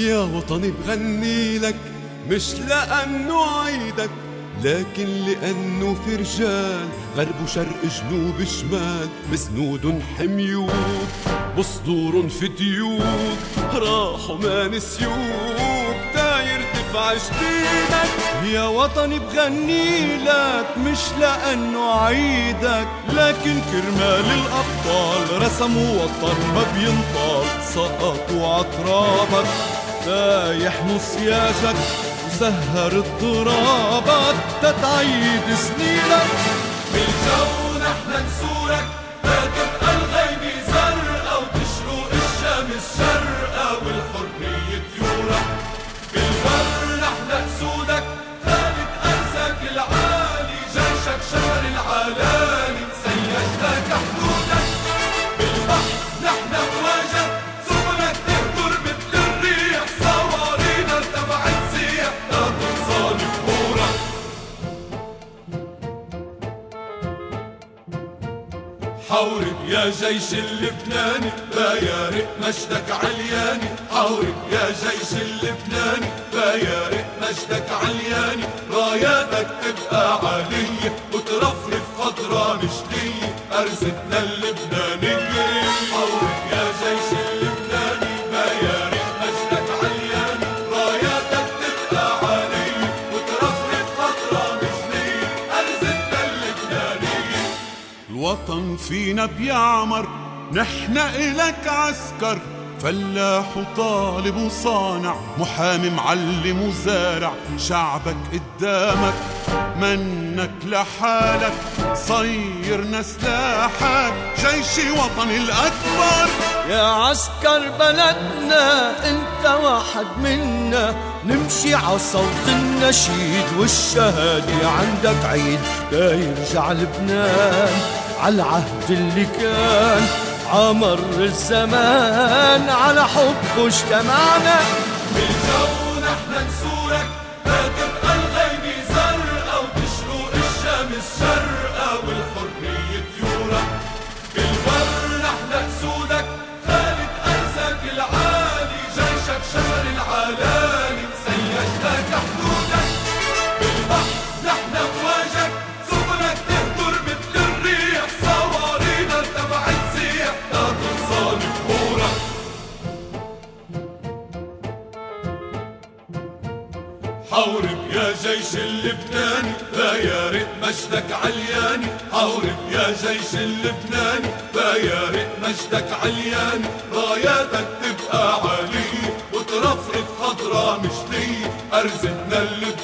يا وطني بغني لك مش لأنه عيدك، لكن لأنه في رجال غرب وشرق جنوب شمال مسنود حميوك بصدور في ديوك راحوا ما نسيوك تا يرتفع جديدك. يا وطني بغني لك مش لأنه عيدك، لكن كرمال الأبطال رسموا وطن ما بينطال، سقطوا عترابك تا يحموا سياجك وسهر الضرابات تتعيد سنينك. بالجو نحن نسورك لا تبقى الغيمة زرقا وتشرق الشمس شرقا والحرية طيورك. بالبر نحن أسودك خالد أرزك العالي، جيشك شجر العلالي مسيج لك حدودك. بالبحر نحن أمواجك سفنك تهدر مثل الريح، صوارينا ارتفعت سيح لا تنصال بحورك. حورب يا جيش اللبناني لا يارق مجدك علياني، حورب يا جيش اللبناني لا يارق مجدك علياني، راياتك تبقى عالية وترفرف خضرا مجدية أرزتنا اللبنانية. حورب يا جيش اللبناني لا يارق مجدك علياني، راياتك تبقى عالية وترفرف خضرا مجدية أرزتنا اللبنانية. الوطن فينا بيعمر نحن إلك عسكر، فلاح وطالب وصانع محامي معلم وزارع، شعبك قدامك منك لحالك صيرنا سلاحك جيش وطني الأكبر. يا عسكر بلدنا انت واحد منا، نمشي على صوت النشيد والشهادة عندك عيد، لا يرجع لبنان عالعهد اللي كان عمر الزمان على حبه اجتمعنا. بالجو نحن نسورك لا تبقى الغيمة زرقا وتشرق الشمس شرقا والحرية طيورك. بالبر نحن أسودك خالد أرزك العالي، جيشك شجر العلالي مسيج لك حدودك. بالبحر نحن أمواجك سفنك تهدر مثل الريح، صوارينا ارتفعت سيح لا تنصال بحورك. حورب يا جيش اللبناني لا يارق مجدك علياني، حورب يا جيش اللبناني لا يارق مجدك علياني، راياتك تبقى عالية وترفرف خضرا مجدية أرزتنا اللبنانية.